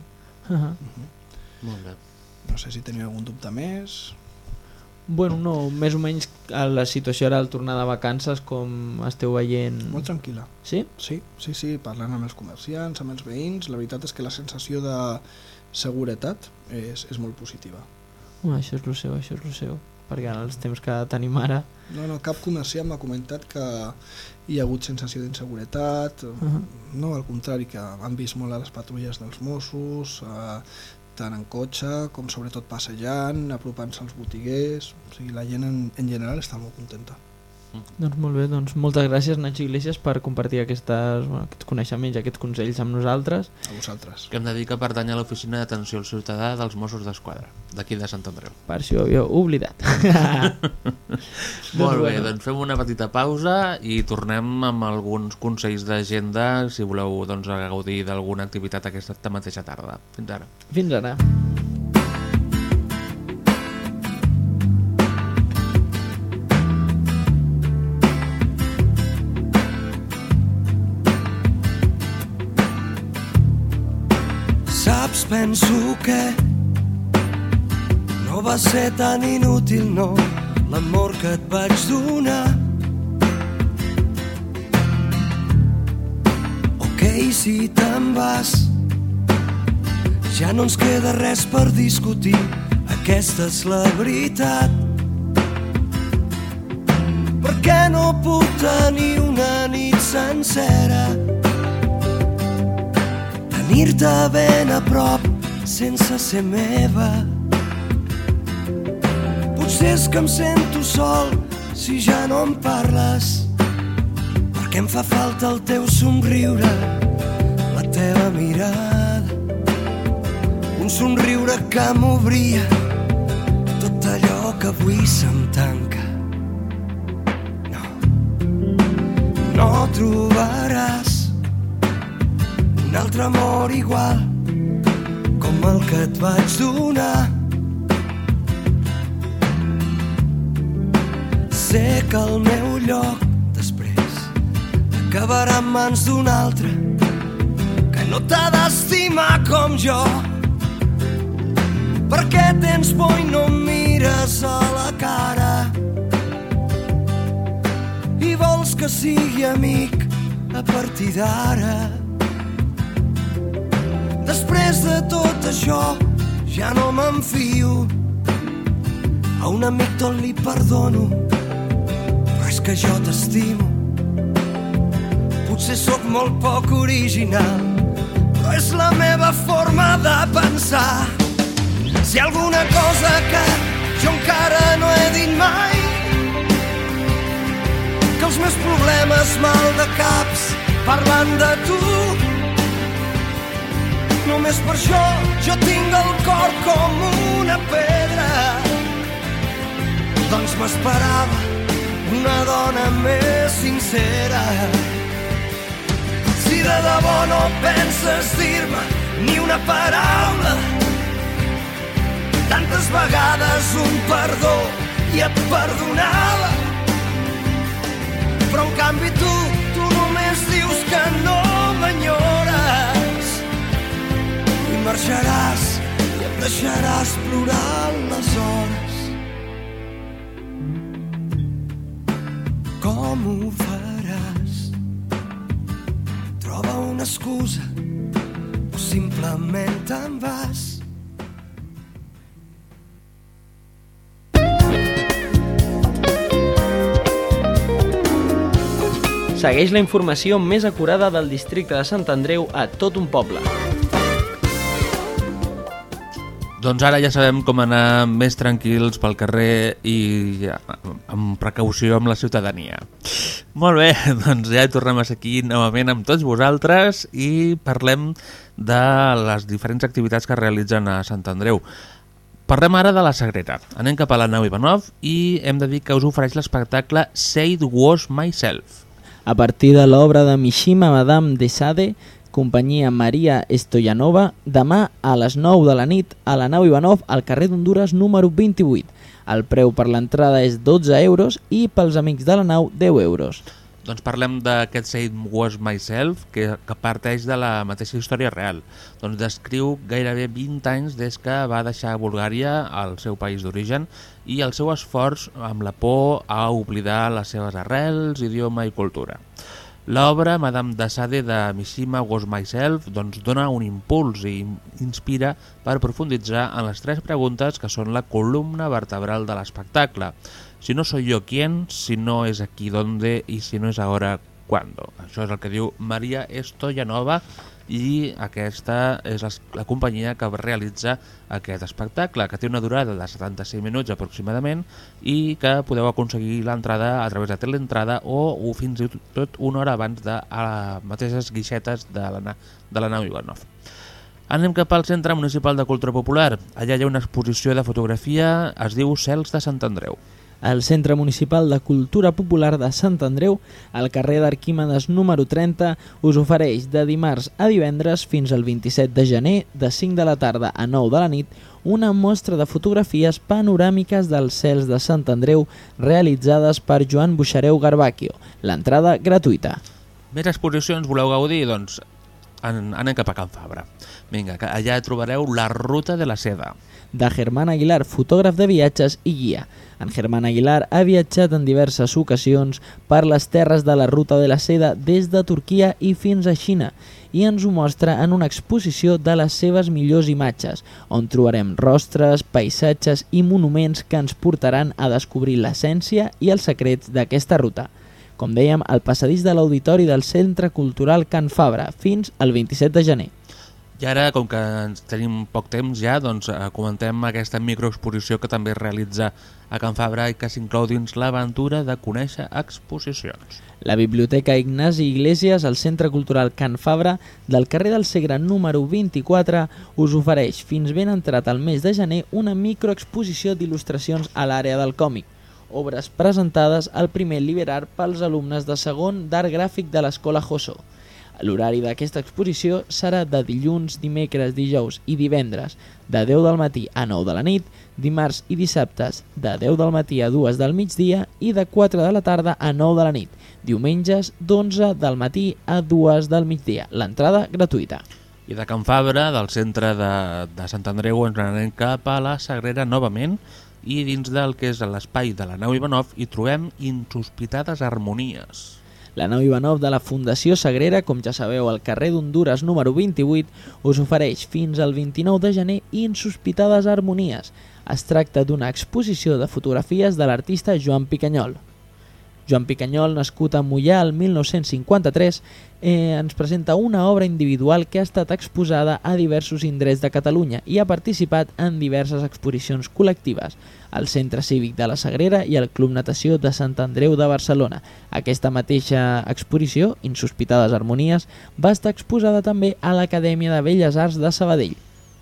Molt bé. No sé si teniu algun dubte més. Bueno, no, més o menys a la situació ara al tornar de vacances, com esteu veient? Molt tranquil·la. Sí? Sí, parlant amb els comerciants, amb els veïns, la veritat és que la sensació de seguretat és molt positiva. Això és el seu, perquè en els temps que tenim ara... No, cap comerciant m'ha comentat que hi ha hagut sensació d'inseguretat, no, al contrari, que han vist molt a les patrulles dels Mossos, tant en cotxe com sobretot passejant, apropant-se als botiguers, o sigui, la gent en general està molt contenta. Doncs molt bé, doncs moltes gràcies Nacho Iglesias per compartir aquests coneixements, aquests consells amb nosaltres. A vosaltres. Que hem de dir que pertany a l'Oficina d'Atenció al Ciutadà dels Mossos d'Esquadra, d'aquí de Sant Andreu. Per això ho havia oblidat. Molt bé, doncs fem una petita pausa i tornem amb alguns consells d'agenda si voleu gaudir d'alguna activitat aquesta mateixa tarda. Fins ara. Fins ara. Saps, penso que no va ser tan inútil, no, l'amor que et vaig donar. Ok, si te'n vas, ja no ens queda res per discutir, aquesta és la veritat. Per què no puc tenir una nit sencera, tenir-te ben a prop sense ser meva? Potser és que em sento sol si ja no em parles, perquè em fa falta el teu somriure, la teva mirada, un somriure que m'obria tot allò que avui se'm tanca. No trobaràs un altre amor igual com el que et vaig donar. sé que el meu lloc després acabarà en mans d'un altre que no t'ha d'estimar com jo. Per què tens por i no em mires a la cara? I vols que sigui amic a partir d'ara? Després de tot això ja no m'enfio. A un amic tot li perdono, però és que jo t'estimo. Potser sóc molt poc original, però és la meva forma de pensar. Si hi ha alguna cosa que jo encara no he dit mai, que els meus problemes mal de caps parlant de tu, només per això jo tinc el cor com una pedra. Doncs m'esperava una dona més sincera. Si de debò no penses dir-me ni una paraula, tantes vegades un perdó i et perdonava, però en canvi tu només dius que no m'enyores i marxaràs i em deixaràs plorant les hores. Com ho faràs? Troba una excusa o simplement te'n vas. Segueix la informació més acurada del districte de Sant Andreu a tot un poble. Doncs ara ja sabem com anar més tranquils pel carrer i amb precaució amb la ciutadania. Molt bé, doncs ja tornem a ser aquí novament amb tots vosaltres i parlem de les diferents activitats que es realitzen a Sant Andreu. Parlem ara de la Sagrera. Anem cap a la nau Ivanov i hem de dir que us ofereix l'espectacle Say It Was Myself. A partir de l'obra de Mishima Madame de Sade, companyia Maria Stoyanova, demà a les 9 de la nit a la nau Ivanov al carrer d'Honduras número 28. El preu per l'entrada és 12 euros i pels amics de la nau 10 euros. Doncs parlem d'aquest Say It Was Myself, que parteix de la mateixa història real. Doncs descriu gairebé 20 anys des que va deixar Bulgària, el seu país d'origen, i el seu esforç amb la por a oblidar les seves arrels, idioma i cultura. L'obra Madame de Sade de Mishima Was Myself doncs, dona un impuls i inspira per profunditzar en les 3 preguntes que són la columna vertebral de l'espectacle. Si no soy yo, ¿quién? Si no es aquí, ¿dónde? Y si no es ahora, ¿cuándo? Això és el que diu Maria Stoyanova i aquesta és la companyia que realitza aquest espectacle, que té una durada de 76 minuts aproximadament i que podeu aconseguir l'entrada a través de Teleentrada o fins i tot una hora abans de les mateixes guixetes de la nau Ivanov. Anem cap al Centre Municipal de Cultura Popular. Allà hi ha una exposició de fotografia, es diu Cels de Sant Andreu. El Centre Municipal de Cultura Popular de Sant Andreu, al carrer d'Arquímedes número 30, us ofereix de dimarts a divendres fins al 27 de gener, de 5 de la tarda a 9 de la nit, una mostra de fotografies panoràmiques dels cels de Sant Andreu realitzades per Joan Buxareu Garbacchio. L'entrada gratuïta. Més exposicions voleu gaudir? Doncs anem cap a Can Fabra. Vinga, allà trobareu La Ruta de la Seda. De Germán Aguilar, fotògraf de viatges i guia. En Germán Aguilar ha viatjat en diverses ocasions per les terres de la Ruta de la Seda des de Turquia i fins a Xina i ens ho mostra en una exposició de les seves millors imatges, on trobarem rostres, paisatges i monuments que ens portaran a descobrir l'essència i els secrets d'aquesta ruta. Com dèiem, al passadís de l'auditori del Centre Cultural Can Fabra fins al 27 de gener. I ara, com que tenim poc temps ja, doncs comentem aquesta microexposició que també es realitza a Can Fabra i que s'inclou dins l'aventura de conèixer exposicions. La Biblioteca Ignasi Iglesias, al Centre Cultural Can Fabra, del carrer del Segre número 24, us ofereix fins ben entrat al mes de gener una microexposició d'il·lustracions a l'àrea del còmic, obres presentades al primer liberar pels alumnes de segon d'Art Gràfic de l'Escola Josó. L'horari d'aquesta exposició serà de dilluns, dimecres, dijous i divendres de 10 del matí a 9 de la nit, dimarts i dissabtes de 10 del matí a 2 del migdia i de 4 de la tarda a 9 de la nit, diumenges d'11 del matí a 2 del migdia. L'entrada gratuïta. I de Can Fabra, del centre de Sant Andreu, ens anem cap a la Sagrera novament, i dins del que és l'espai de la nau Ivanov hi trobem Insospitades Harmonies. La nau Ivanov de la Fundació Sagrera, com ja sabeu, al carrer d'Hondures número 28, us ofereix fins al 29 de gener Insospitades Harmonies. Es tracta d'una exposició de fotografies de l'artista Joan Picanyol. Joan Picanyol, nascut a Moià el 1953, ens presenta una obra individual que ha estat exposada a diversos indrets de Catalunya i ha participat en diverses exposicions col·lectives al Centre Cívic de la Sagrera i al Club Natació de Sant Andreu de Barcelona. Aquesta mateixa exposició, Insospitades Harmonies, va estar exposada també a l'Acadèmia de Belles Arts de Sabadell.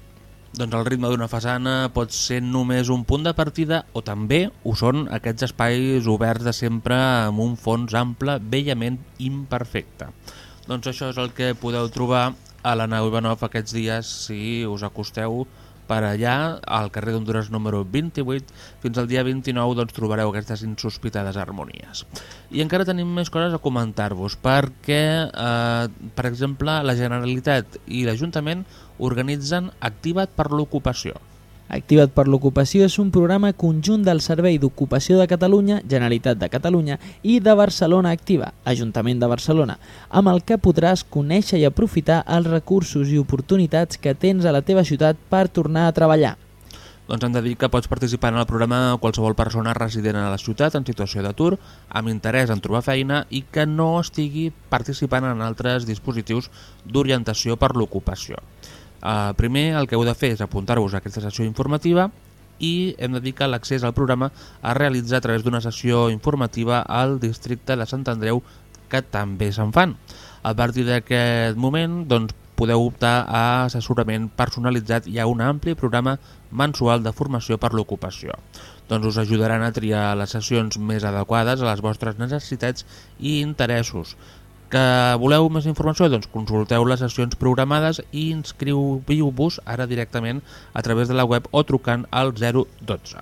Doncs el ritme d'una façana pot ser només un punt de partida o també ho són aquests espais oberts de sempre amb un fons ample, bellament imperfecte. Doncs això és el que podeu trobar a la nau Ivanov aquests dies si us acosteu per allà, al carrer d'Hondures número 28, fins al dia 29 doncs, trobareu aquestes Insospitades Harmonies. I encara tenim més coses a comentar-vos, perquè, per exemple, la Generalitat i l'Ajuntament organitzen Activa't per l'Ocupació. Activa't per l'Ocupació és un programa conjunt del Servei d'Ocupació de Catalunya, Generalitat de Catalunya i de Barcelona Activa, Ajuntament de Barcelona, amb el que podràs conèixer i aprofitar els recursos i oportunitats que tens a la teva ciutat per tornar a treballar. Doncs hem de dir que pots participar en el programa qualsevol persona resident a la ciutat en situació d'atur, amb interès en trobar feina i que no estigui participant en altres dispositius d'orientació per l'ocupació. Primer el que heu de fer és apuntar-vos a aquesta sessió informativa i hem de dir que l'accés al programa es realitza a través d'una sessió informativa al districte de Sant Andreu, que també se'n fan. A partir d'aquest moment doncs, podeu optar a assessorament personalitzat i a un ampli programa mensual de formació per l'ocupació. Doncs us ajudaran a triar les sessions més adequades a les vostres necessitats i interessos. Que voleu més informació? Doncs consulteu les sessions programades i inscriviu-vos ara directament a través de la web o trucant al 012.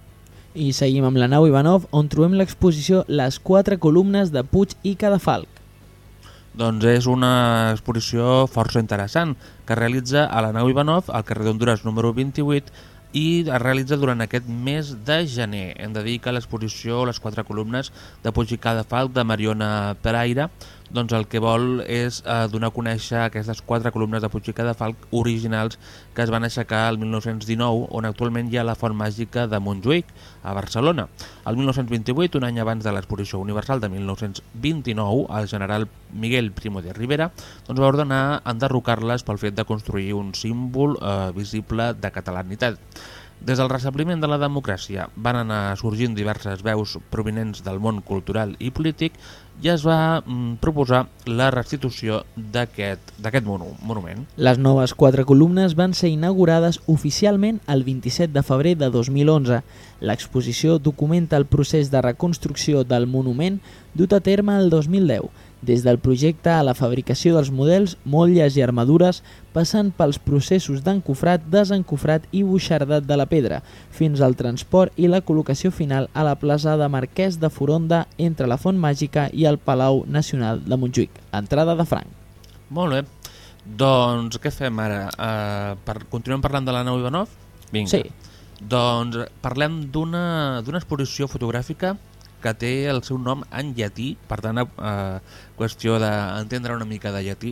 I seguim amb la nau Ivanov, on trobem l'exposició Les 4 columnes de Puig i Cadafalch. Doncs és una exposició força interessant que es realitza a la nau Ivanov, al carrer d'Hondures número 28, i es realitza durant aquest mes de gener. Hem de dir que l'exposició Les 4 columnes de Puig i Cadafalch de Mariona Peraire doncs el que vol és donar a conèixer aquestes 4 columnes de Puig i Cadafalch originals que es van aixecar el 1919, on actualment hi ha la Font Màgica de Montjuïc, a Barcelona. El 1928, un any abans de l'Exposició Universal de 1929, el general Miguel Primo de Rivera doncs va ordenar enderrocar-les pel fet de construir un símbol visible de catalanitat. Des del restabliment de la democràcia van anar sorgint diverses veus provinents del món cultural i polític i es va proposar la restitució d'aquest monument. Les noves 4 columnes van ser inaugurades oficialment el 27 de febrer de 2011. L'exposició documenta el procés de reconstrucció del monument dut a terme el 2010, des del projecte a la fabricació dels models, motlles i armadures, passant pels processos d'encofrat, desencofrat i buixardat de la pedra, fins al transport i la col·locació final a la plaça de Marquès de Foronda entre la Font Màgica i el Palau Nacional de Montjuïc, entrada de franc. Molt bé, doncs què fem ara? Continuem parlant de la nau Ivanov? Vinga. Sí. Doncs parlem d'una exposició fotogràfica que té el seu nom en llatí, per tant, qüestió d'entendre una mica de llatí,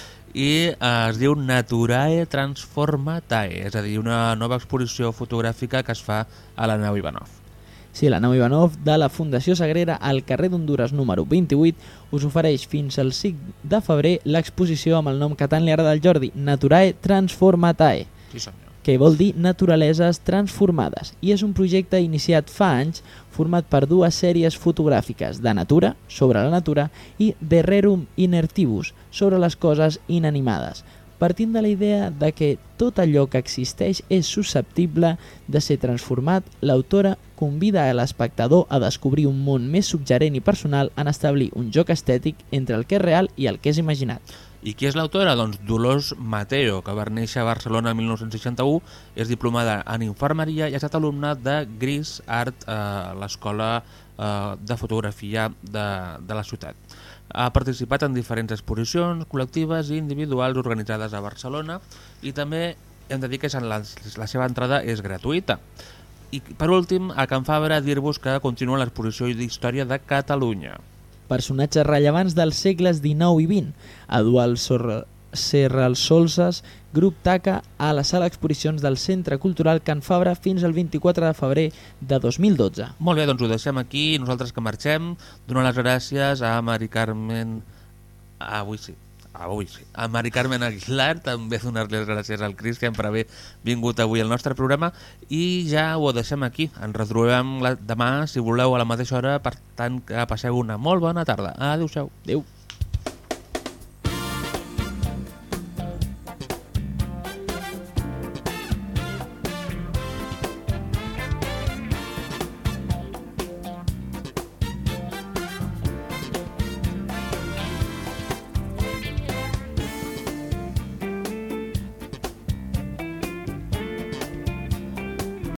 i es diu Naturae Transformatae, és a dir, una nova exposició fotogràfica que es fa a la nau Ivanov. Sí, la nau Ivanov de la Fundació Sagrera al carrer d'Hondures número 28 us ofereix fins al 5 de febrer l'exposició amb el nom que tant li agrada al Jordi, Naturae Transformatae. Sí, senyor. Que vol dir naturaleses transformades, i és un projecte iniciat fa anys format per 2 sèries fotogràfiques de natura, sobre la natura, i de rerum inertibus, sobre les coses inanimades, partint de la idea de que tot allò que existeix és susceptible de ser transformat. L'autora convida a l'espectador a descobrir un món més suggerent i personal en establir un joc estètic entre el que és real i el que és imaginat. I qui és l'autora? Doncs Dolors Mateo, que va néixer a Barcelona el 1961, és diplomada en infermeria i ha estat alumna de Gris Art a l'Escola de Fotografia de la ciutat. Ha participat en diferents exposicions col·lectives i individuals organitzades a Barcelona i també hem de dir que la seva entrada és gratuïta. I per últim, a Can Fabra, dir-vos que continua l'exposició d'Història de Catalunya. Personatges rellevants dels segles XIX i XX. Eduard Serralsolses, Grup Taca, a la sala exposicions del Centre Cultural Can Fabra fins al 24 de febrer de 2012. Molt bé, doncs ho deixem aquí. Nosaltres que marxem, donem les gràcies a Mari Carmen... Avui sí. A Mari Carmen Aguilar, també donar-li les gràcies al Cristian per haver vingut avui al nostre programa i ja ho deixem aquí. Ens retrobem demà, si voleu, a la mateixa hora, per tant que passeu una molt bona tarda. Adéu-siau. Adéu.